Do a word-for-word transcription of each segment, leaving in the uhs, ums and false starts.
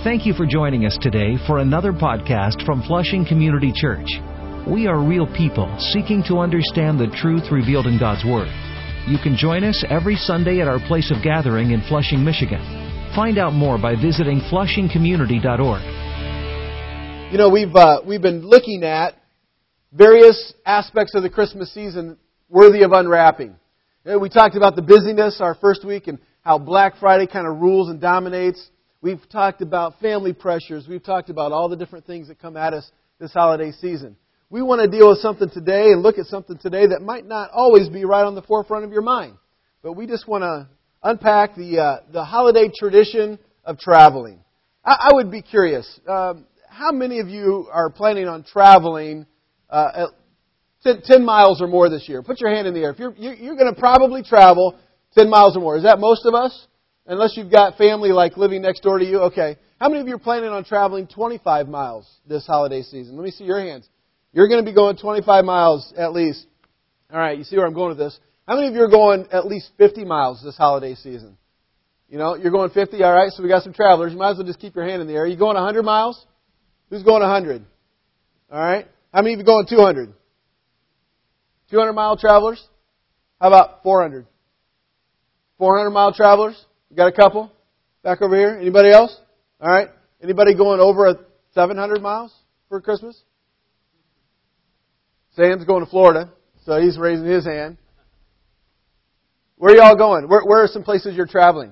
Thank you for joining us today for another podcast from Flushing Community Church. We are real people seeking to understand the truth revealed in God's Word. You can join us every Sunday at our place of gathering in Flushing, Michigan. Find out more by visiting flushing community dot org. You know, we've uh, we've been looking at various aspects of the Christmas season worthy of unwrapping. You know, we talked about the busyness our first week and how Black Friday kind of rules and dominates. We've talked about family pressures. We've talked about all the different things that come at us this holiday season. We want to deal with something today and look at something today that might not always be right on the forefront of your mind. But we just want to unpack the uh, the holiday tradition of traveling. I, I would be curious, um, how many of you are planning on traveling uh, ten, ten miles or more this year? Put your hand in the air. If you're you're, you're going to probably travel ten miles or more. Is that most of us? Unless you've got family like living next door to you. Okay. How many of you are planning on traveling twenty-five miles this holiday season? Let me see your hands. You're going to be going twenty-five miles at least. All right, you see where I'm going with this. How many of you are going at least fifty miles this holiday season? You know, you're going fifty, all right, so we got some travelers. You might as well just keep your hand in the air. Are you going one hundred miles? Who's going one hundred? All right. How many of you are going two hundred? two hundred mile travelers? How about four hundred? four hundred mile travelers? You got a couple? Back over here? Anybody else? All right. Anybody going over seven hundred miles for Christmas? Sam's going to Florida, so he's raising his hand. Where are y'all going? Where, where are some places you're traveling?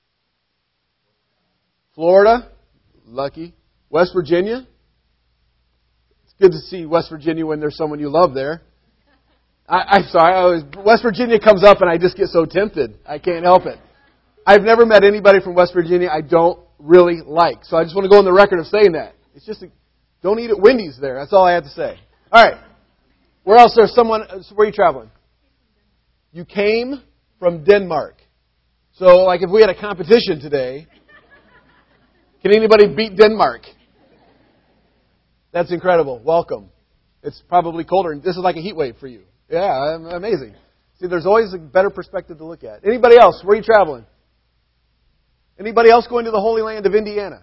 Florida? Lucky. West Virginia? It's good to see West Virginia when there's someone you love there. I, I'm sorry. I always, West Virginia comes up and I just get so tempted. I can't help it. I've never met anybody from West Virginia I don't really like. So I just want to go on the record of saying that. It's just, a, don't eat at Wendy's there. That's all I have to say. All right. Where else there's someone, where are you traveling? You came from Denmark. So like if we had a competition today, can anybody beat Denmark? That's incredible. Welcome. It's probably colder. This is like a heat wave for you. Yeah, amazing. See, there's always a better perspective to look at. Anybody else? Where are you traveling? Anybody else going to the Holy Land of Indiana?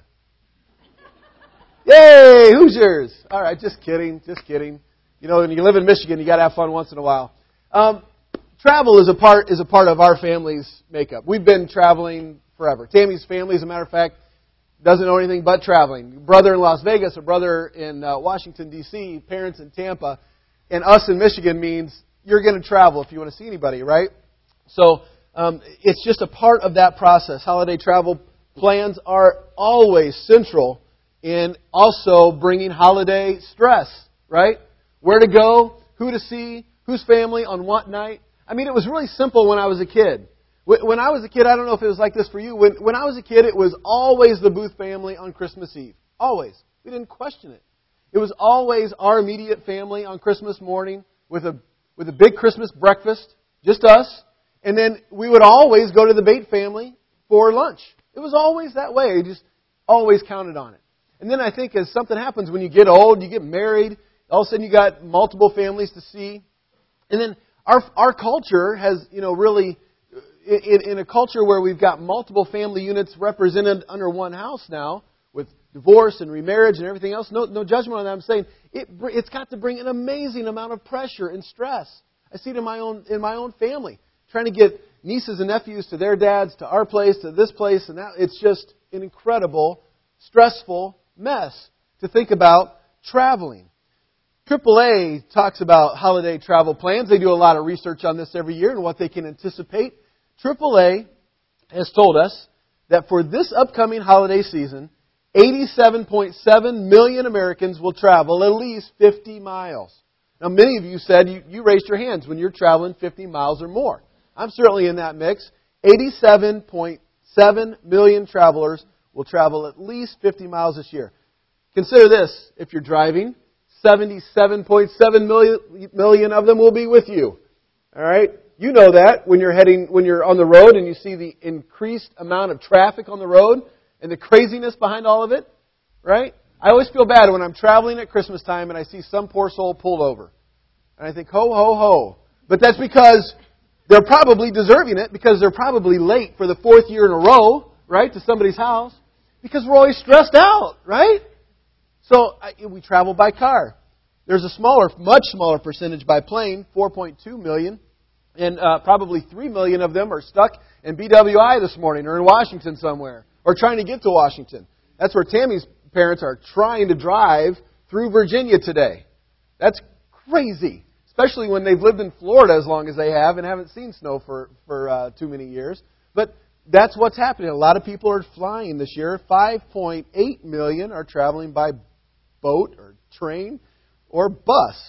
Yay! Hoosiers! All right, just kidding, just kidding. You know, when you live in Michigan, you got to have fun once in a while. Um, travel is a part is a part of our family's makeup. We've been traveling forever. Tammy's family, as a matter of fact, doesn't know anything but traveling. Brother in Las Vegas, a brother in uh, Washington, D C, parents in Tampa, and us in Michigan means you're going to travel if you want to see anybody, right? So um, it's just a part of that process. Holiday travel plans are always central in also bringing holiday stress, right? Where to go, who to see, whose family, on what night. I mean, it was really simple when I was a kid. When I was a kid, I don't know if it was like this for you. When, when I was a kid, it was always the Booth family on Christmas Eve. Always. We didn't question it. It was always our immediate family on Christmas morning with a with a big Christmas breakfast, just us. And then we would always go to the Bate family for lunch. It was always that way. You just always counted on it. And then I think as something happens when you get old, you get married, all of a sudden you got multiple families to see. And then our our culture has, you know, really, in, in a culture where we've got multiple family units represented under one house now, with divorce and remarriage and everything else, no no judgment on that. I'm saying it it's got to bring an amazing amount of pressure and stress. I see it in my own in my own family, trying to get nieces and nephews to their dads, to our place, to this place, and that. It's just an incredible, stressful mess to think about traveling. triple A talks about holiday travel plans. They do a lot of research on this every year and what they can anticipate. triple A has told us that for this upcoming holiday season, eighty-seven point seven million Americans will travel at least fifty miles. Now, many of you said you, you raised your hands when you're traveling fifty miles or more. I'm certainly in that mix. eighty-seven point seven million travelers will travel at least fifty miles this year. Consider this. If you're driving, seventy-seven point seven million of them will be with you. All right? You know that when you're heading, when you're on the road and you see the increased amount of traffic on the road and the craziness behind all of it, right? I always feel bad when I'm traveling at Christmas time and I see some poor soul pulled over. And I think, ho, ho, ho. But that's because they're probably deserving it because they're probably late for the fourth year in a row, right, to somebody's house. Because we're always stressed out, right? So I, we travel by car. There's a smaller, much smaller percentage by plane, four point two million. And uh, probably three million of them are stuck in B W I this morning or in Washington somewhere or trying to get to Washington. That's where Tammy's parents are trying to drive through Virginia today. That's crazy, especially when they've lived in Florida as long as they have and haven't seen snow for, for uh, too many years. But that's what's happening. A lot of people are flying this year. five point eight million are traveling by boat or train or bus.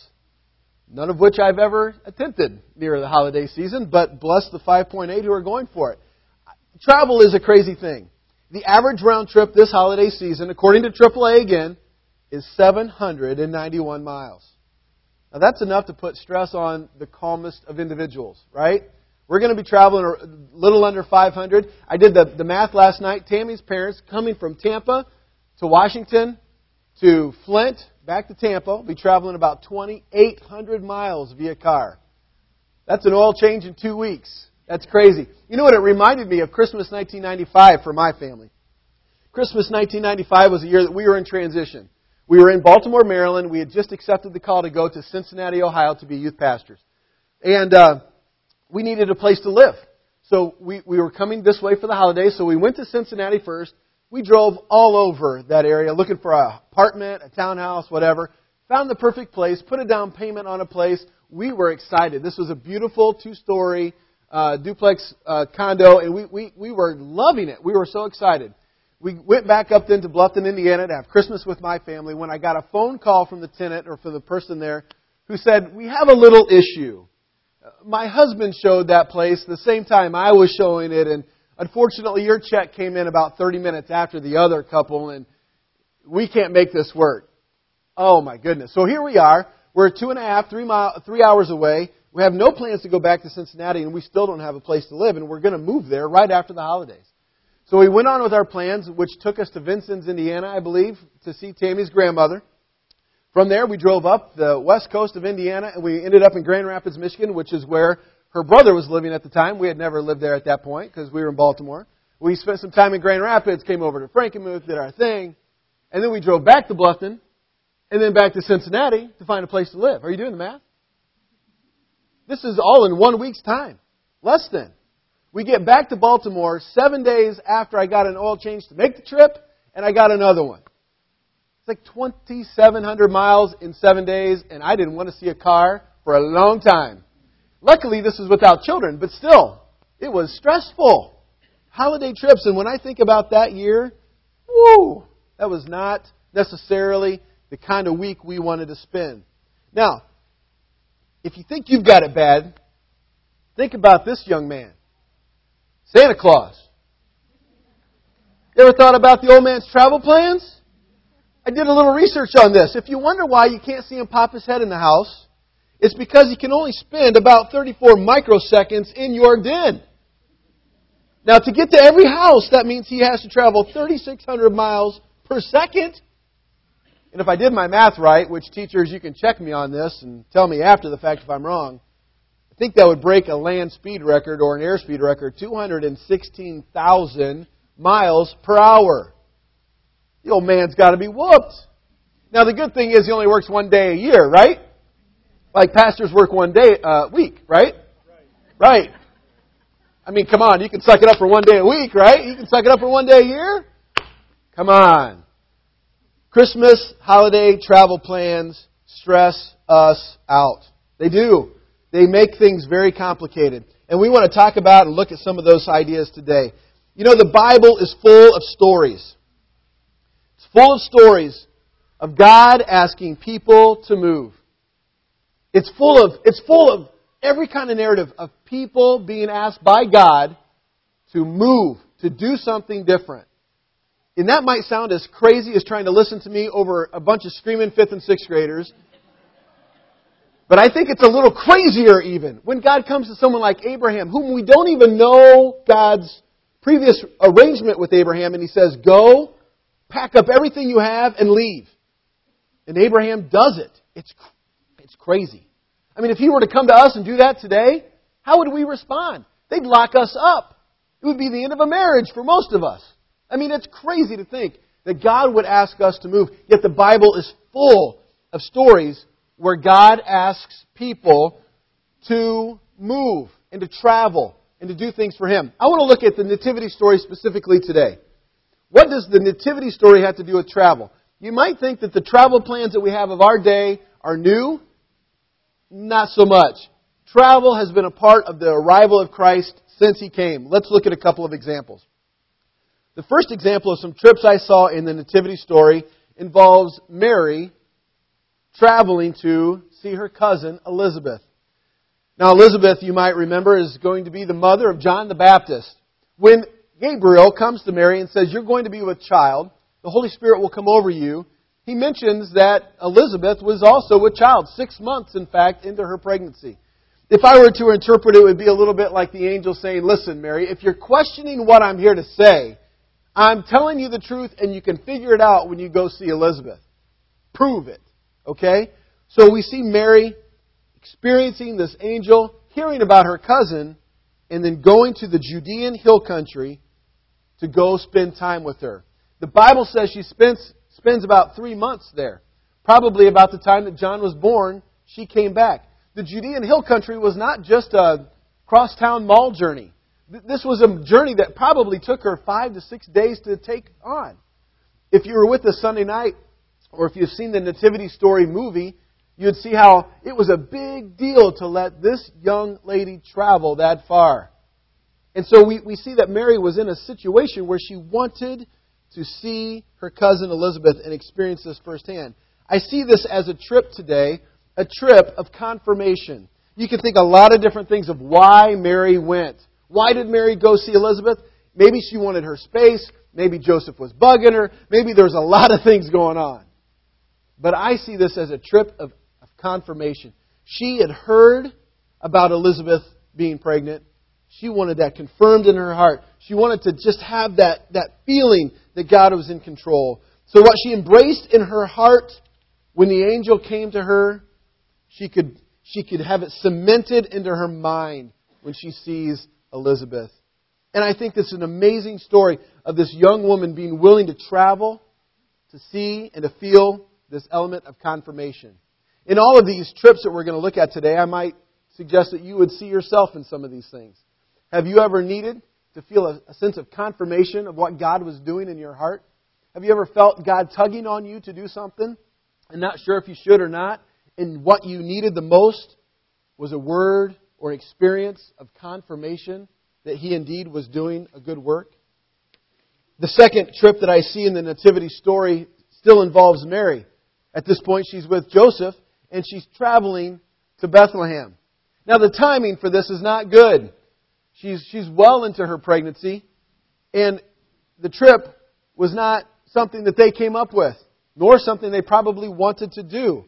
None of which I've ever attempted near the holiday season, but bless the five point eight who are going for it. Travel is a crazy thing. The average round trip this holiday season, according to triple A again, is seven hundred ninety-one miles. Now that's enough to put stress on the calmest of individuals, right? We're going to be traveling a little under five hundred. I did the, the math last night. Tammy's parents coming from Tampa to Washington to Flint, back to Tampa, will be traveling about twenty-eight hundred miles via car. That's an oil change in two weeks. That's crazy. You know what? It reminded me of Christmas nineteen ninety-five for my family. Christmas nineteen ninety-five was a year that we were in transition. We were in Baltimore, Maryland. We had just accepted the call to go to Cincinnati, Ohio to be youth pastors. And uh, we needed a place to live. So we, we were coming this way for the holidays, so we went to Cincinnati first. We drove all over that area looking for an apartment, a townhouse, whatever. Found the perfect place, put a down payment on a place. We were excited. This was a beautiful two-story uh, duplex uh, condo, and we, we, we were loving it. We were so excited. We went back up then to Bluffton, Indiana to have Christmas with my family when I got a phone call from the tenant or from the person there who said, we have a little issue. My husband showed that place the same time I was showing it, and unfortunately, your check came in about thirty minutes after the other couple, and we can't make this work. Oh, my goodness. So here we are. We're two and a half, three, mile, three hours away. We have no plans to go back to Cincinnati, and we still don't have a place to live, and we're going to move there right after the holidays. So we went on with our plans, which took us to Vincennes, Indiana, I believe, to see Tammy's grandmother. From there, we drove up the west coast of Indiana, and we ended up in Grand Rapids, Michigan, which is where her brother was living at the time. We had never lived there at that point because we were in Baltimore. We spent some time in Grand Rapids, came over to Frankenmuth, did our thing, and then we drove back to Bluffton, and then back to Cincinnati to find a place to live. Are you doing the math? This is all in one week's time. Less than. We get back to Baltimore seven days after I got an oil change to make the trip, and I got another one. It's like twenty-seven hundred miles in seven days, and I didn't want to see a car for a long time. Luckily, this is without children, but still, it was stressful. Holiday trips, and when I think about that year, whoo, that was not necessarily the kind of week we wanted to spend. Now, if you think you've got it bad, think about this young man. Santa Claus. You ever thought about the old man's travel plans? I did a little research on this. If you wonder why you can't see him pop his head in the house, it's because he can only spend about thirty-four microseconds in your den. Now, to get to every house, that means he has to travel thirty-six hundred miles per second. And if I did my math right, which teachers, you can check me on this and tell me after the fact if I'm wrong, I think that would break a land speed record or an airspeed record, two hundred sixteen thousand miles per hour. The old man's got to be whooped. Now, the good thing is he only works one day a year, right? Like pastors work one day a uh, week, right? Right. I mean, come on, you can suck it up for one day a week, right? You can suck it up for one day a year? Come on. Christmas, holiday, travel plans stress us out. They do. They make things very complicated. And we want to talk about and look at some of those ideas today. You know, the Bible is full of stories. It's full of stories of God asking people to move. It's full of, it's full of every kind of narrative of people being asked by God to move, to do something different. And that might sound as crazy as trying to listen to me over a bunch of screaming fifth and sixth graders. But I think it's a little crazier even when God comes to someone like Abraham, whom we don't even know God's previous arrangement with Abraham, and He says, go, pack up everything you have, and leave. And Abraham does it. It's, it's crazy. I mean, if He were to come to us and do that today, how would we respond? They'd lock us up. It would be the end of a marriage for most of us. I mean, it's crazy to think that God would ask us to move. Yet the Bible is full of stories where God asks people to move and to travel and to do things for Him. I want to look at the nativity story specifically today. What does the nativity story have to do with travel? You might think that the travel plans that we have of our day are new. Not so much. Travel has been a part of the arrival of Christ since He came. Let's look at a couple of examples. The first example of some trips I saw in the nativity story involves Mary traveling to see her cousin Elizabeth. Now, Elizabeth, you might remember, is going to be the mother of John the Baptist. When Gabriel comes to Mary and says, you're going to be with child, the Holy Spirit will come over you, he mentions that Elizabeth was also with child, six months, in fact, into her pregnancy. If I were to interpret it, it would be a little bit like the angel saying, listen, Mary, if you're questioning what I'm here to say, I'm telling you the truth and you can figure it out when you go see Elizabeth. Prove it. Okay? So we see Mary experiencing this angel, hearing about her cousin, and then going to the Judean hill country to go spend time with her. The Bible says she spends, spends about three months there. Probably about the time that John was born, she came back. The Judean hill country was not just a cross-town mall journey. This was a journey that probably took her five to six days to take on. If you were with us Sunday night, or if you've seen the Nativity Story movie, you'd see how it was a big deal to let this young lady travel that far. And so we, we see that Mary was in a situation where she wanted to see her cousin Elizabeth and experience this firsthand. I see this as a trip today, a trip of confirmation. You can think a lot of different things of why Mary went. Why did Mary go see Elizabeth? Maybe she wanted her space. Maybe Joseph was bugging her. Maybe there's a lot of things going on. But I see this as a trip of, of confirmation. She had heard about Elizabeth being pregnant. She wanted that confirmed in her heart. She wanted to just have that, that feeling that God was in control. So what she embraced in her heart when the angel came to her, she could, she could have it cemented into her mind when she sees Elizabeth. And I think this is an amazing story of this young woman being willing to travel, to see and to feel this element of confirmation. In all of these trips that we're going to look at today, I might suggest that you would see yourself in some of these things. Have you ever needed to feel a, a sense of confirmation of what God was doing in your heart? Have you ever felt God tugging on you to do something and not sure if you should or not? And what you needed the most was a word or an experience of confirmation that He indeed was doing a good work? The second trip that I see in the Nativity story still involves Mary. At this point, she's with Joseph, and she's traveling to Bethlehem. Now, the timing for this is not good. She's, she's well into her pregnancy, and the trip was not something that they came up with, nor something they probably wanted to do.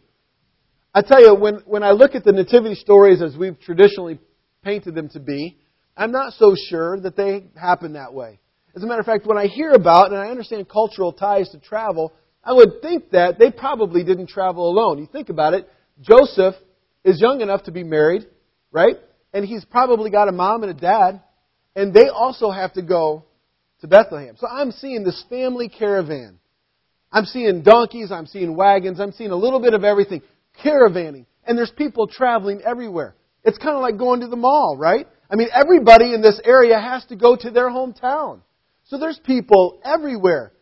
I tell you, when, when I look at the nativity stories as we've traditionally painted them to be, I'm not so sure that they happen that way. As a matter of fact, when I hear about, and I understand cultural ties to travel, I would think that they probably didn't travel alone. You think about it, Joseph is young enough to be married, right? And he's probably got a mom and a dad, and they also have to go to Bethlehem. So I'm seeing this family caravan. I'm seeing donkeys, I'm seeing wagons, I'm seeing a little bit of everything. Caravanning. And there's people traveling everywhere. It's kind of like going to the mall, right? I mean, everybody in this area has to go to their hometown. So there's people everywhere.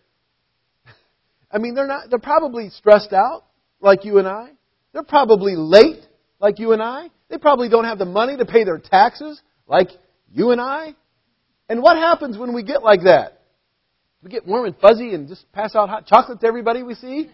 I mean, they're not, they're probably stressed out like you and I. They're probably late like you and I. They probably don't have the money to pay their taxes like you and I. And what happens when we get like that? We get warm and fuzzy and just pass out hot chocolate to everybody we see?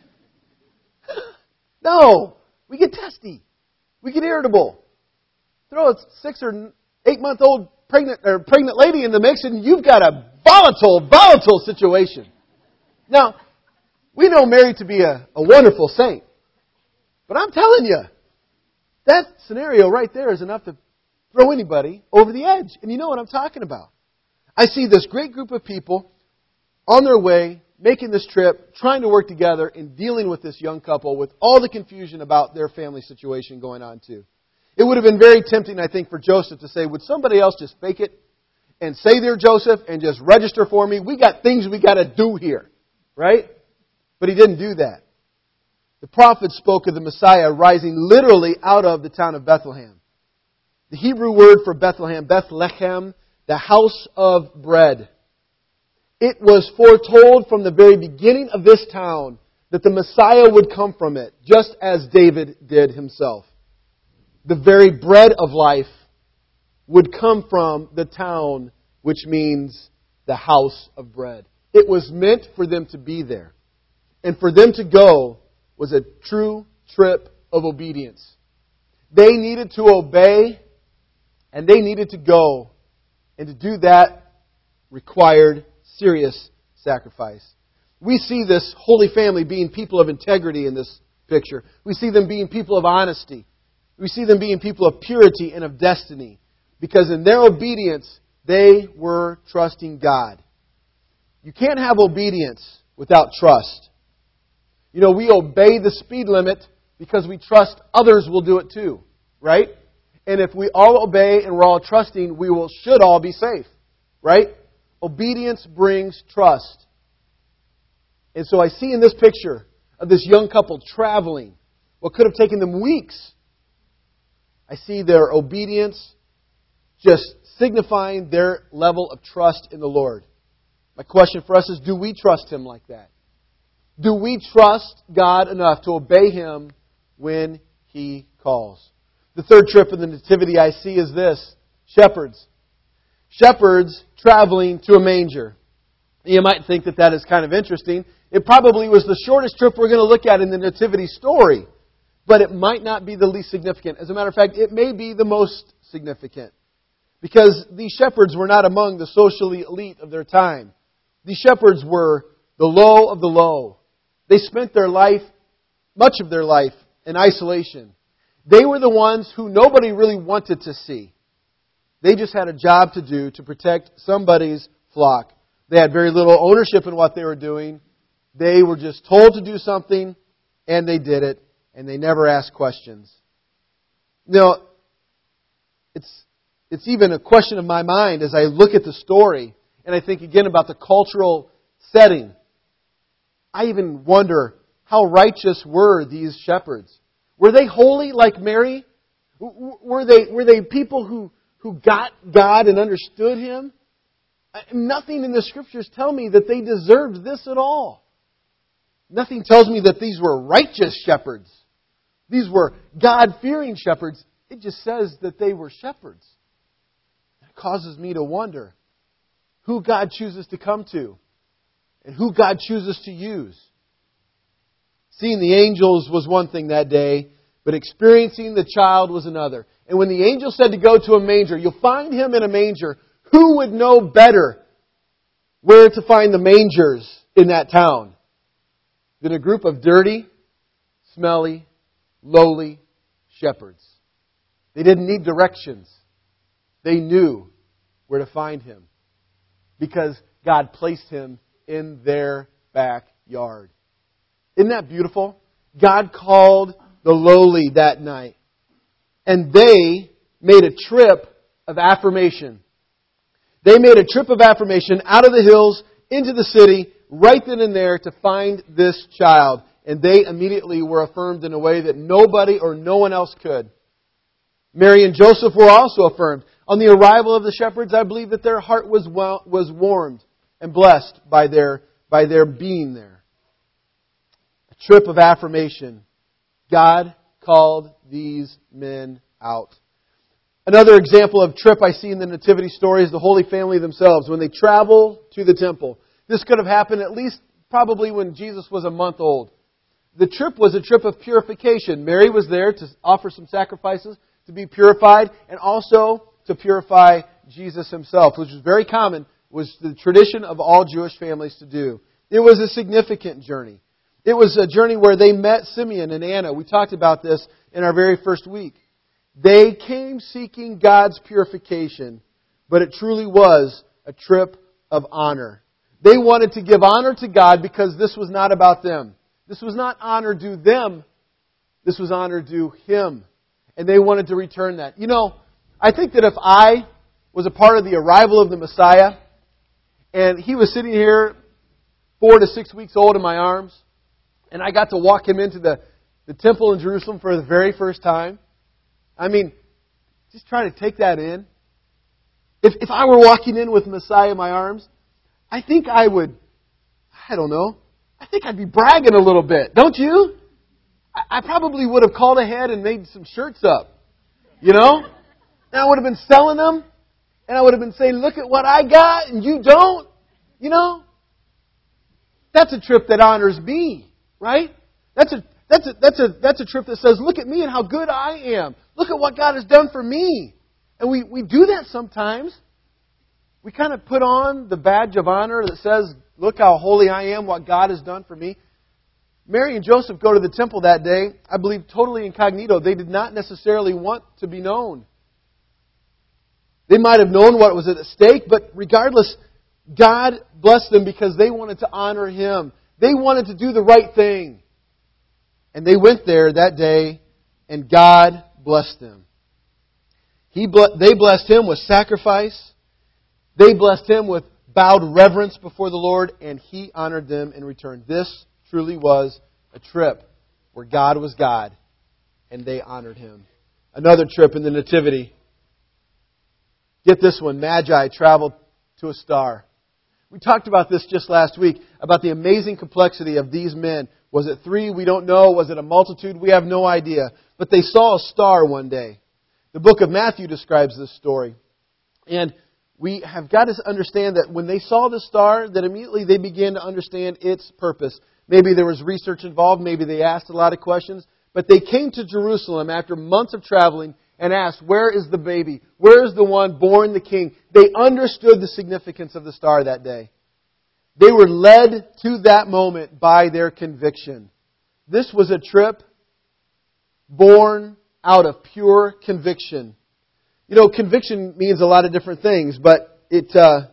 No. We get testy. We get irritable. Throw a six or eight month old pregnant or pregnant lady in the mix and you've got a volatile, volatile situation. Now, we know Mary to be a, a wonderful saint. But I'm telling you, that scenario right there is enough to throw anybody over the edge. And you know what I'm talking about. I see this great group of people on their way, making this trip, trying to work together and dealing with this young couple with all the confusion about their family situation going on too. It would have been very tempting, I think, for Joseph to say, would somebody else just fake it and say they're Joseph and just register for me. We got things we got to do here. Right? But he didn't do that. The prophet spoke of the Messiah rising literally out of the town of Bethlehem. The Hebrew word for Bethlehem, Bethlehem, the house of bread. It was foretold from the very beginning of this town that the Messiah would come from it, just as David did himself. The very bread of life would come from the town, which means the house of bread. It was meant for them to be there. And for them to go was a true trip of obedience. They needed to obey, and they needed to go. And to do that required serious sacrifice. We see this Holy Family being people of integrity in this picture. We see them being people of honesty. We see them being people of purity and of destiny. Because in their obedience, they were trusting God. You can't have obedience without trust. You know, we obey the speed limit because we trust others will do it too. Right? And if we all obey and we're all trusting, we will should all be safe. Right? Obedience brings trust. And so I see in this picture of this young couple traveling what could have taken them weeks. I see their obedience just signifying their level of trust in the Lord. My question for us is, do we trust Him like that? Do we trust God enough to obey Him when He calls? The third trip in the Nativity I see is this: shepherds. Shepherds traveling to a manger. You might think that that is kind of interesting. It probably was the shortest trip we're going to look at in the Nativity story. But it might not be the least significant. As a matter of fact, it may be the most significant. Because these shepherds were not among the socially elite of their time. These shepherds were the low of the low. They spent their life, much of their life, in isolation. They were the ones who nobody really wanted to see. They just had a job to do to protect somebody's flock. They had very little ownership in what they were doing. They were just told to do something, and they did it, and they never asked questions. Now, it's it's even a question of my mind as I look at the story, and I think again about the cultural setting. I even wonder, how righteous were these shepherds? Were they holy like Mary? Were they were they people who, who got God and understood Him? Nothing in the Scriptures tell me that they deserved this at all. Nothing tells me that these were righteous shepherds. These were God-fearing shepherds. It just says that they were shepherds. It causes me to wonder who God chooses to come to and who God chooses to use. Seeing the angels was one thing that day, but experiencing the child was another. And when the angel said to go to a manger, you'll find Him in a manger. Who would know better where to find the mangers in that town than a group of dirty, smelly, lowly shepherds? They didn't need directions. They knew where to find Him because God placed Him in their backyard. Isn't that beautiful? God called the lowly that night, and they made a trip of affirmation. They made a trip of affirmation out of the hills into the city right then and there to find this child. And they immediately were affirmed in a way that nobody or no one else could. Mary and Joseph were also affirmed. On the arrival of the shepherds, I believe that their heart was was warmed and blessed by their, by their being there. A trip of affirmation. God called these men out. Another example of trip I see in the Nativity story is the Holy Family themselves. When they travel to the temple. This could have happened at least probably when Jesus was a month old. The trip was a trip of purification. Mary was there to offer some sacrifices to be purified and also to purify Jesus Himself, which was very common, was the tradition of all Jewish families to do. It was a significant journey. It was a journey where they met Simeon and Anna. We talked about this in our very first week. They came seeking God's purification, but it truly was a trip of honor. They wanted to give honor to God because this was not about them. This was not honor due them. This was honor due Him. And they wanted to return that. You know, I think that if I was a part of the arrival of the Messiah. And he was sitting here four to six weeks old in my arms. And I got to walk him into the, the temple in Jerusalem for the very first time. I mean, just trying to take that in. If, if I were walking in with Messiah in my arms, I think I would, I don't know, I think I'd be bragging a little bit. Don't you? I, I probably would have called ahead and made some shirts up. You know? And I would have been selling them. And I would have been saying, look at what I got and you don't. You know? That's a trip that honors me. Right? That's a that's a that's a that's a trip that says, look at me and how good I am. Look at what God has done for me. And we, we do that sometimes. We kind of put on the badge of honor that says, look how holy I am, what God has done for me. Mary and Joseph go to the temple that day, I believe totally incognito. They did not necessarily want to be known. They might have known what was at stake, but regardless, God blessed them because they wanted to honor Him. They wanted to do the right thing. And they went there that day, and God blessed them. He ble- they blessed Him with sacrifice. They blessed Him with bowed reverence before the Lord, and He honored them in return. This truly was a trip where God was God, and they honored Him. Another trip in the Nativity. Get this one. Magi traveled to a star. We talked about this just last week, about the amazing complexity of these men. Was it three? We don't know. Was it a multitude? We have no idea. But they saw a star one day. The book of Matthew describes this story. And we have got to understand that when they saw the star, that immediately they began to understand its purpose. Maybe there was research involved. Maybe they asked a lot of questions. But they came to Jerusalem after months of traveling and asked, where is the baby? Where is the one born the king? They understood the significance of the star that day. They were led to that moment by their conviction. This was a trip born out of pure conviction. You know, conviction means a lot of different things, but it uh,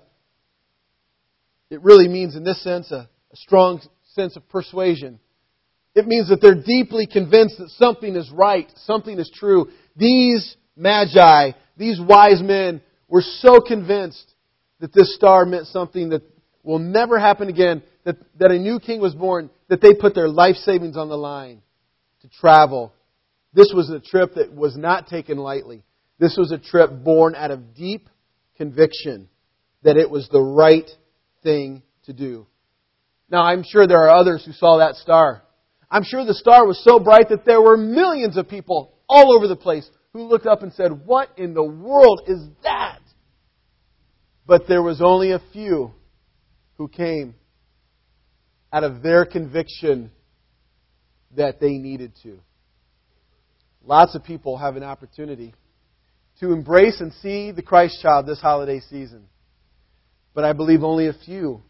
it really means, in this sense, a, a strong sense of persuasion. It means that they're deeply convinced that something is right, something is true. These magi, these wise men, were so convinced that this star meant something that will never happen again, that, that a new king was born, that they put their life savings on the line to travel. This was a trip that was not taken lightly. This was a trip born out of deep conviction that it was the right thing to do. Now, I'm sure there are others who saw that star. I'm sure the star was so bright that there were millions of people all over the place who looked up and said, what in the world is that? But there was only a few who came out of their conviction that they needed to. Lots of people have an opportunity to embrace and see the Christ child this holiday season. But I believe only a few,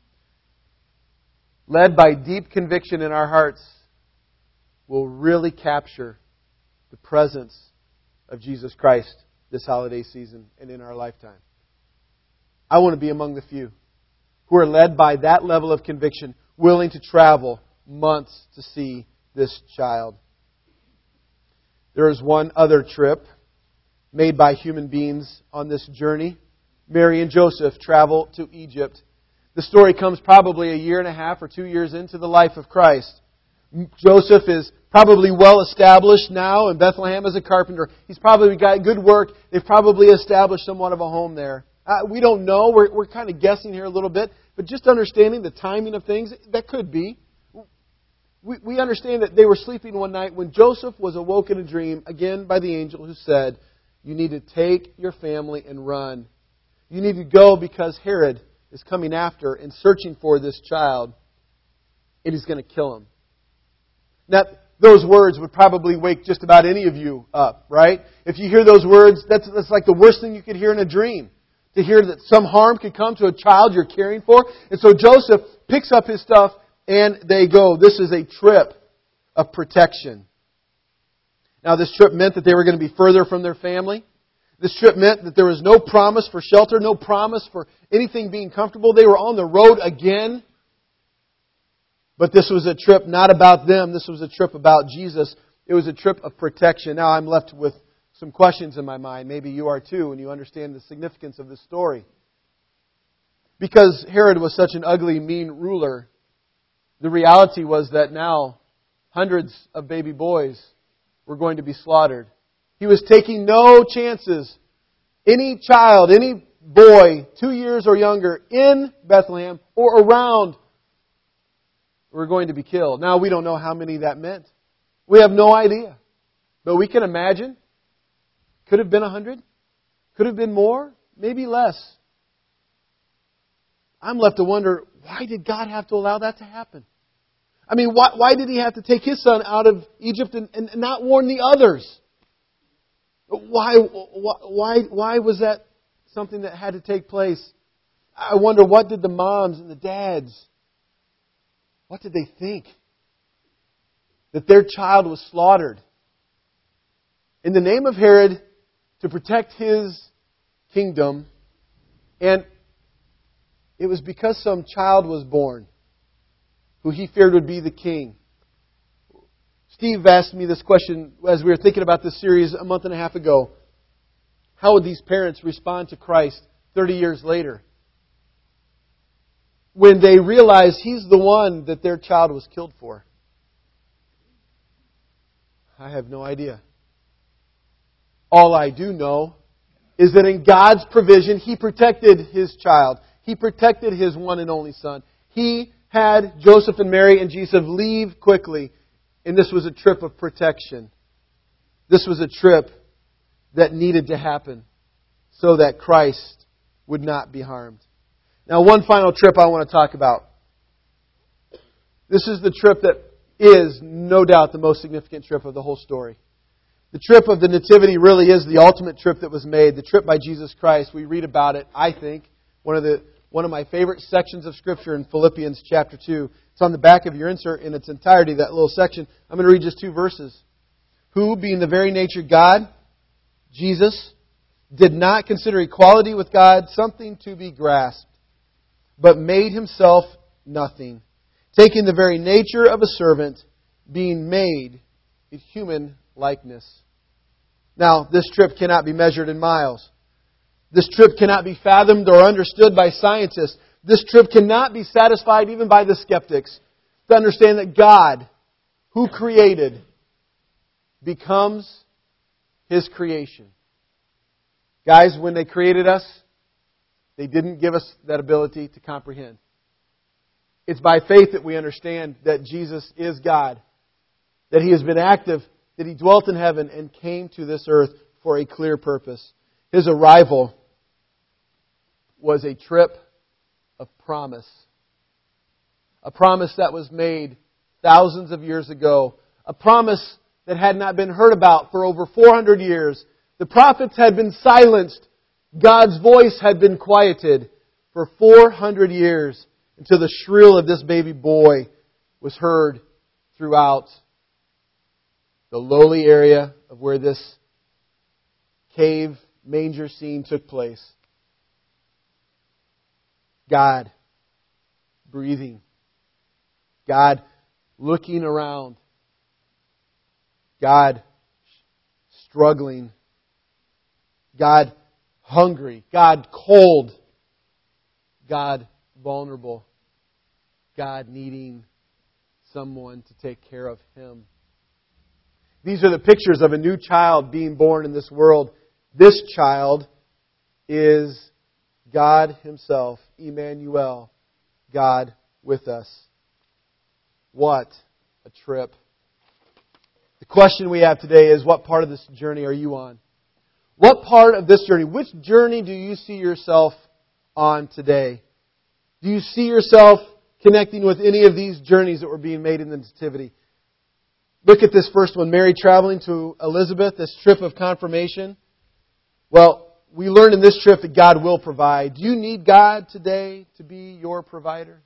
led by deep conviction in our hearts, will really capture the presence of Jesus Christ this holiday season and in our lifetime. I want to be among the few who are led by that level of conviction, willing to travel months to see this child. There is one other trip made by human beings on this journey. Mary and Joseph travel to Egypt. The story comes probably a year and a half or two years into the life of Christ. Joseph is probably well established now in Bethlehem as a carpenter. He's probably got good work. They've probably established somewhat of a home there. Uh, we don't know. We're, we're kind of guessing here a little bit. But just understanding the timing of things, that could be. We, we understand that they were sleeping one night when Joseph was awoken in a dream, again by the angel who said, you need to take your family and run. You need to go because Herod is coming after and searching for this child. And he's going to kill him. Now, those words would probably wake just about any of you up, right? If you hear those words, that's, that's like the worst thing you could hear in a dream. To hear that some harm could come to a child you're caring for. And so Joseph picks up his stuff and they go. This is a trip of protection. Now, this trip meant that they were going to be further from their family. This trip meant that there was no promise for shelter, no promise for anything being comfortable. They were on the road again. But this was a trip not about them. This was a trip about Jesus. It was a trip of protection. Now I'm left with some questions in my mind. Maybe you are too, when you understand the significance of this story. Because Herod was such an ugly, mean ruler, the reality was that now hundreds of baby boys were going to be slaughtered. He was taking no chances. Any child, any boy, two years or younger, in Bethlehem or around were going to be killed. Now, we don't know how many that meant. We have no idea. But we can imagine. Could have been a hundred. Could have been more. Maybe less. I'm left to wonder, why did God have to allow that to happen? I mean, why, why did He have to take His Son out of Egypt and, and not warn the others? Why, why, why was that something that had to take place? I wonder, what did the moms and the dads, what did they think? That their child was slaughtered in the name of Herod to protect his kingdom. And it was because some child was born who he feared would be the king. Steve asked me this question as we were thinking about this series a month and a half ago. How would these parents respond to Christ thirty years later? When they realize He's the one that their child was killed for. I have no idea. All I do know is that in God's provision, He protected His child. He protected His one and only Son. He had Joseph and Mary and Jesus leave quickly. And this was a trip of protection. This was a trip that needed to happen so that Christ would not be harmed. Now, one final trip I want to talk about. This is the trip that is, no doubt, the most significant trip of the whole story. The trip of the Nativity really is the ultimate trip that was made. The trip by Jesus Christ. We read about it, I think, one of the one of my favorite sections of Scripture in Philippians chapter two. It's on the back of your insert in its entirety, that little section. I'm going to read just two verses. Who, being the very nature God, Jesus, did not consider equality with God something to be grasped, but made Himself nothing, taking the very nature of a servant, being made in human likeness. Now, this trip cannot be measured in miles. This trip cannot be fathomed or understood by scientists. This trip cannot be satisfied even by the skeptics to understand that God, who created, becomes His creation. Guys, when they created us, they didn't give us that ability to comprehend. It's by faith that we understand that Jesus is God, that He has been active, that He dwelt in heaven and came to this earth for a clear purpose. His arrival was a trip of promise. A promise that was made thousands of years ago. A promise that had not been heard about for over four hundred years. The prophets had been silenced. God's voice had been quieted for four hundred years until the shrill of this baby boy was heard throughout the lowly area of where this cave manger scene took place. God breathing. God looking around. God struggling. God hungry. God cold. God vulnerable. God needing someone to take care of Him. These are the pictures of a new child being born in this world. This child is God Himself, Emmanuel, God with us. What a trip. The question we have today is, what part of this journey are you on? What part of this journey, which journey do you see yourself on today? Do you see yourself connecting with any of these journeys that were being made in the Nativity? Look at this first one, Mary traveling to Elizabeth, this trip of confirmation. Well, we learned in this trip that God will provide. Do you need God today to be your provider?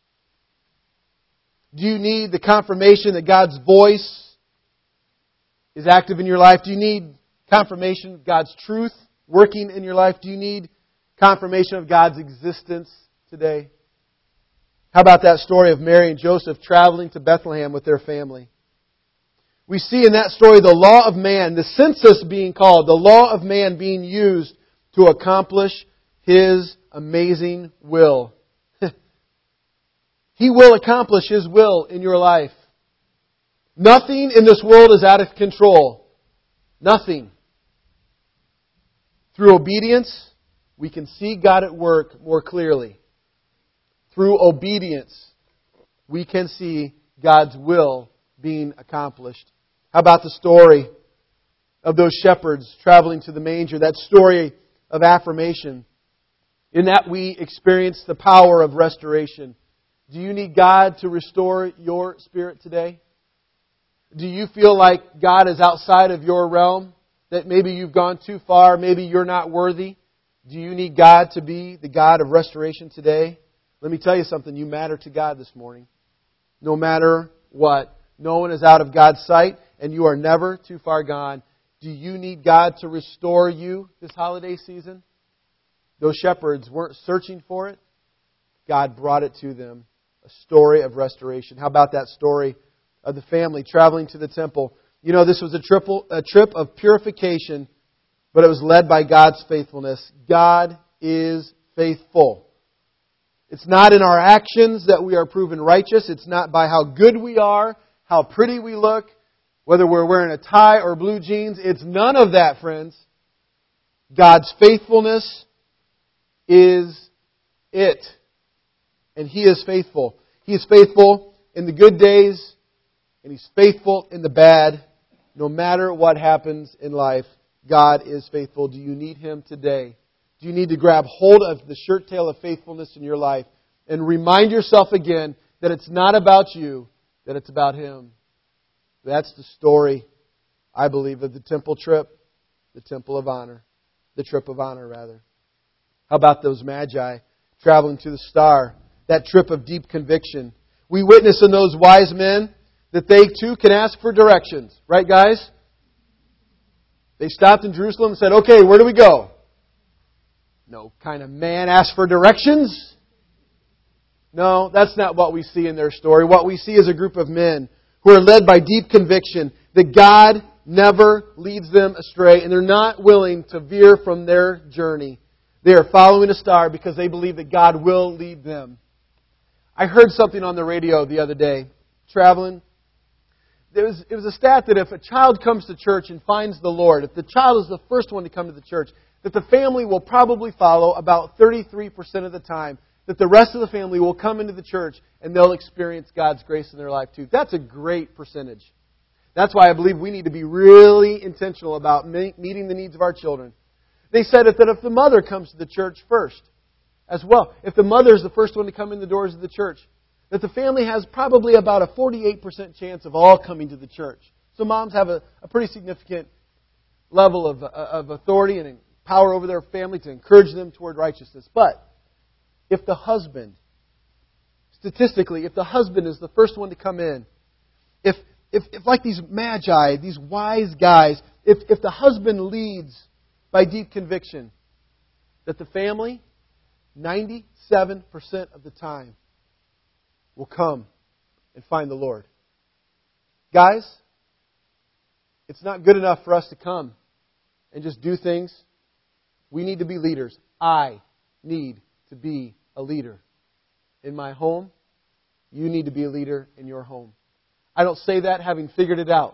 Do you need the confirmation that God's voice is active in your life? Do you need confirmation of God's truth working in your life? Do you need confirmation of God's existence today? How about that story of Mary and Joseph traveling to Bethlehem with their family? We see in that story the law of man, the census being called, the law of man being used to accomplish His amazing will. He will accomplish His will in your life. Nothing in this world is out of control. Nothing. Through obedience, we can see God at work more clearly. Through obedience, we can see God's will being accomplished. How about the story of those shepherds traveling to the manger? That story of affirmation. In that we experience the power of restoration. Do you need God to restore your spirit today? Do you feel like God is outside of your realm? That maybe you've gone too far, maybe you're not worthy? Do you need God to be the God of restoration today? Let me tell you something, you matter to God this morning. No matter what. No one is out of God's sight, and you are never too far gone. Do you need God to restore you this holiday season? Those shepherds weren't searching for it. God brought it to them. A story of restoration. How about that story of the family traveling to the temple? You know, this was a, triple, a trip of purification, but it was led by God's faithfulness. God is faithful. It's not in our actions that we are proven righteous. It's not by how good we are, how pretty we look, whether we're wearing a tie or blue jeans. It's none of that, friends. God's faithfulness is it. And He is faithful. He is faithful in the good days, and He's faithful in the bad. No matter what happens in life, God is faithful. Do you need Him today? Do you need to grab hold of the shirt tail of faithfulness in your life and remind yourself again that it's not about you, that it's about Him? That's the story, I believe, of the temple trip, the temple of honor, the trip of honor, rather. How about those magi traveling to the star, that trip of deep conviction? We witness in those wise men that they too can ask for directions. Right, guys? They stopped in Jerusalem and said, okay, where do we go? No kind of man asked for directions. No, that's not what we see in their story. What we see is a group of men who are led by deep conviction that God never leads them astray, and they're not willing to veer from their journey. They are following a star because they believe that God will lead them. I heard something on the radio the other day, traveling. There was, it was a stat that if a child comes to church and finds the Lord, if the child is the first one to come to the church, that the family will probably follow about thirty-three percent of the time, that the rest of the family will come into the church and they'll experience God's grace in their life too. That's a great percentage. That's why I believe we need to be really intentional about meeting the needs of our children. They said that if the mother comes to the church first as well, if the mother is the first one to come in the doors of the church, that the family has probably about a forty-eight percent chance of all coming to the church. So moms have a, a pretty significant level of, of authority and power over their family to encourage them toward righteousness. But if the husband, statistically, if the husband is the first one to come in, if, if, if like these magi, these wise guys, if, if the husband leads by deep conviction, that the family, ninety-seven percent of the time, will come and find the Lord. Guys, it's not good enough for us to come and just do things. We need to be leaders. I need to be a leader in my home. You need to be a leader in your home. I don't say that having figured it out.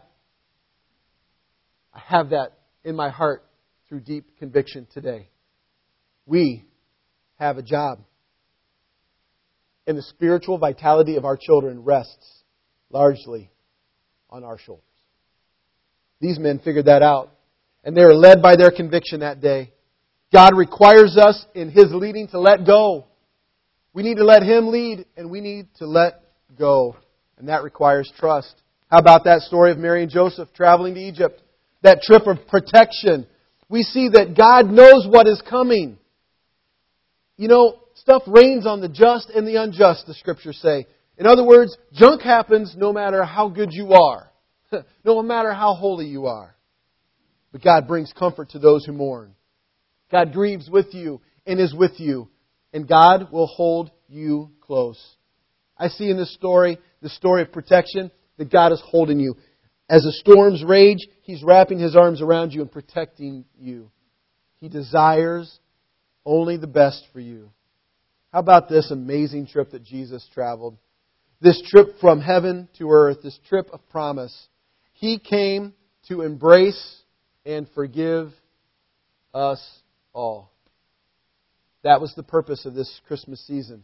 I have that in my heart through deep conviction today. We have a job. And the spiritual vitality of our children rests largely on our shoulders. These men figured that out. And they were led by their conviction that day. God requires us in His leading to let go. We need to let Him lead, and we need to let go. And that requires trust. How about that story of Mary and Joseph traveling to Egypt? That trip of protection. We see that God knows what is coming. You know, stuff rains on the just and the unjust, the Scriptures say. In other words, junk happens no matter how good you are. No matter how holy you are. But God brings comfort to those who mourn. God grieves with you and is with you. And God will hold you close. I see in this story, the story of protection, that God is holding you. As the storms rage, He's wrapping His arms around you and protecting you. He desires only the best for you. How about this amazing trip that Jesus traveled? This trip from heaven to earth, this trip of promise. He came to embrace and forgive us all. That was the purpose of this Christmas season.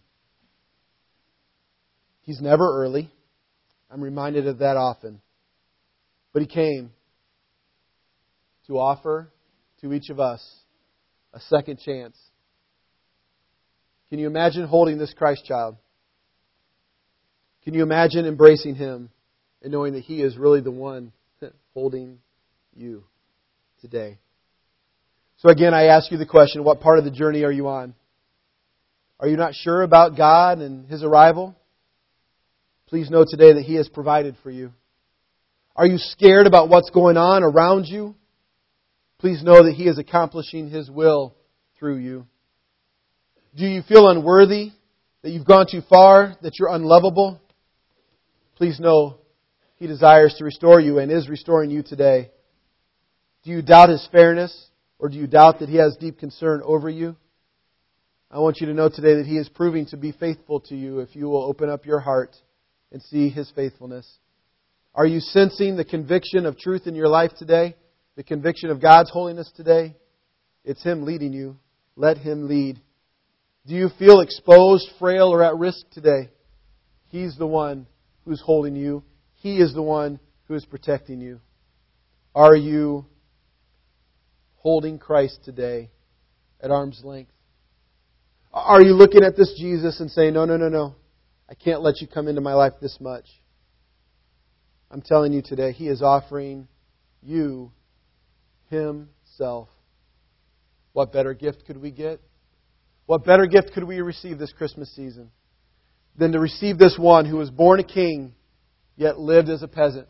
He's never early. I'm reminded of that often. But He came to offer to each of us a second chance. Can you imagine holding this Christ child? Can you imagine embracing Him and knowing that He is really the one holding you today? So again, I ask you the question, what part of the journey are you on? Are you not sure about God and His arrival? Please know today that He has provided for you. Are you scared about what's going on around you? Please know that He is accomplishing His will through you. Do you feel unworthy, that you've gone too far, that you're unlovable? Please know He desires to restore you and is restoring you today. Do you doubt His fairness, or do you doubt that He has deep concern over you? I want you to know today that He is proving to be faithful to you if you will open up your heart and see His faithfulness. Are you sensing the conviction of truth in your life today? The conviction of God's holiness today? It's Him leading you. Let Him lead. Do you feel exposed, frail, or at risk today? He's the one who's holding you. He is the one who is protecting you. Are you holding Christ today at arm's length? Are you looking at this Jesus and saying, no, no, no, no, I can't let you come into my life this much? I'm telling you today, He is offering you Himself. What better gift could we get? What better gift could we receive this Christmas season than to receive this one who was born a king, yet lived as a peasant?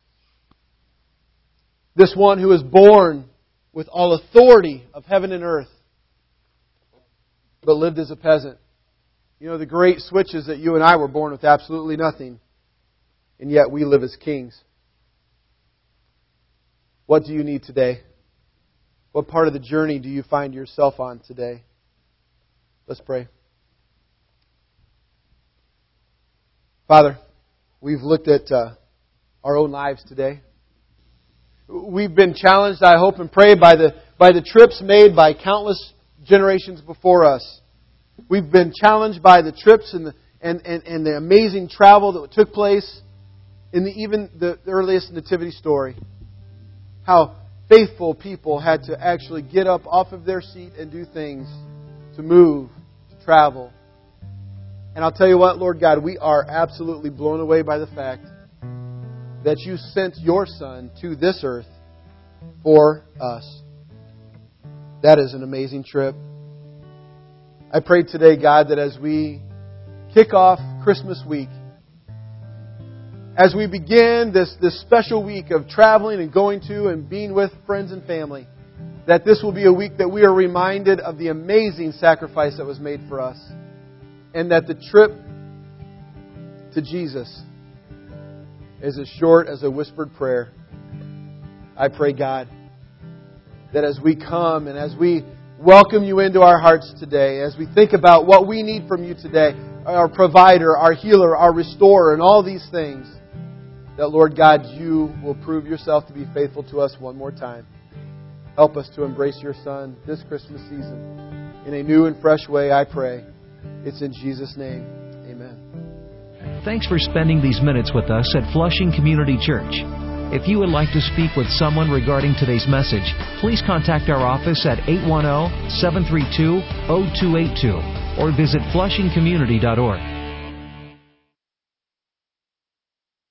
This one who was born with all authority of heaven and earth, but lived as a peasant. You know, the great switch is that you and I were born with absolutely nothing, and yet we live as kings. What do you need today? What part of the journey do you find yourself on today? Let's pray. Father, we've looked at uh, our own lives today. We've been challenged, I hope and pray, by the by the trips made by countless generations before us. We've been challenged by the trips and the and, and, and the amazing travel that took place in the even the earliest nativity story. How faithful people had to actually get up off of their seat and do things to move, to travel. And I'll tell you what, Lord God, we are absolutely blown away by the fact that You sent Your Son to this earth for us. That is an amazing trip. I pray today, God, that as we kick off Christmas week, as we begin this, this special week of traveling and going to and being with friends and family, that this will be a week that we are reminded of the amazing sacrifice that was made for us. And that the trip to Jesus is as short as a whispered prayer. I pray, God, that as we come and as we welcome You into our hearts today, as we think about what we need from You today, our provider, our healer, our restorer, and all these things, that, Lord God, You will prove Yourself to be faithful to us one more time. Help us to embrace Your Son this Christmas season in a new and fresh way, I pray. It's in Jesus' name. Amen. Thanks for spending these minutes with us at Flushing Community Church. If you would like to speak with someone regarding today's message, please contact our office at eight one zero, seven three two, zero two eight two or visit flushing community dot org.